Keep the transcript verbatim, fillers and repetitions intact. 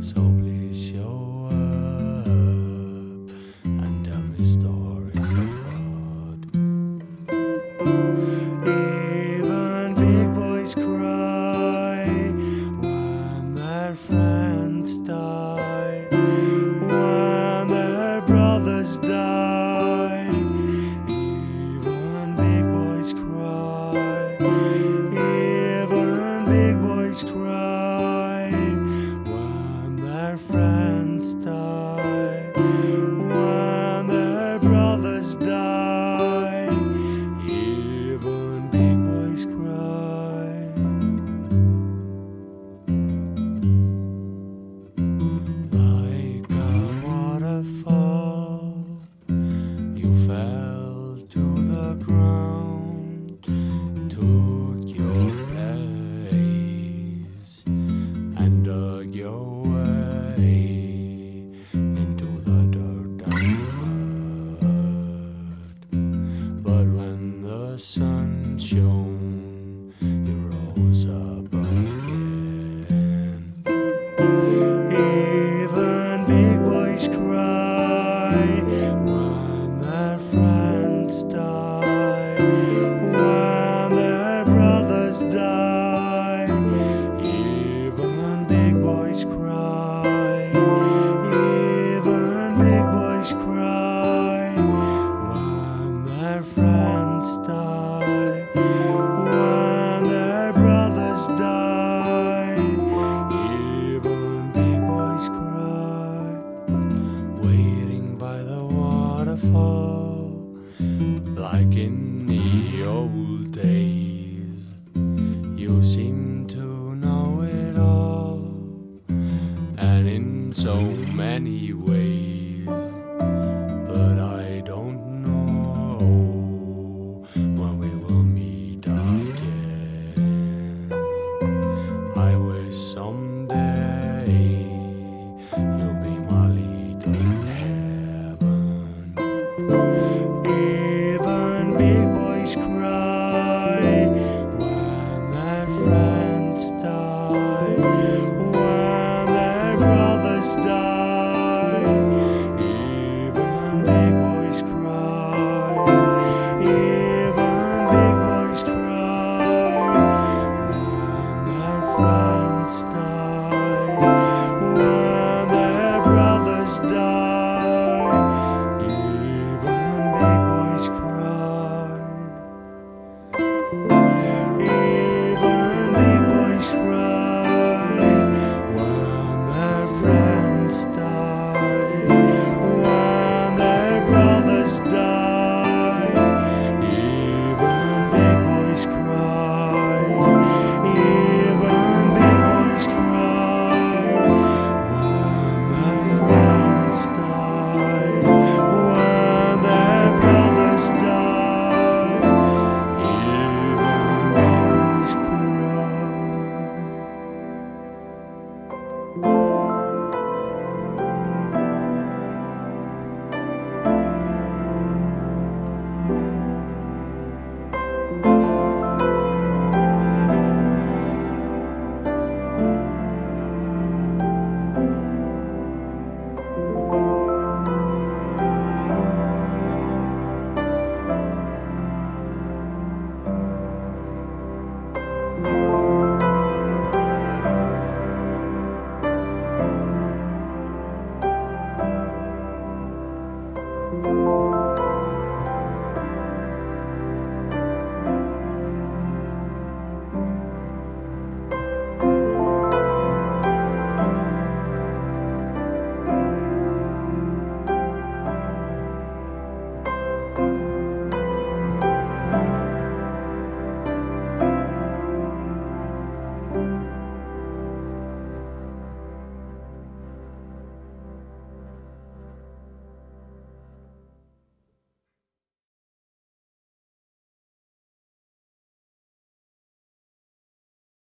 So please show up and tell me stories of God. Even big boys cry when their friends die, when their brothers die. Even big boys cry, even big boys cry when their friends die, when their brothers die. Even big boys cry. Like a waterfall, you fell to the ground, took your place, and dug your way into the dirt and mud. But when the sun shone, you rose up again. Even big boys cry when their friends die, when their brothers die. Even big boys cry, even big boys cry when their friends die, when their brothers die. Even big boys cry. Waiting by the waterfall, like in the old days, you seem to know it all, and in so many ways.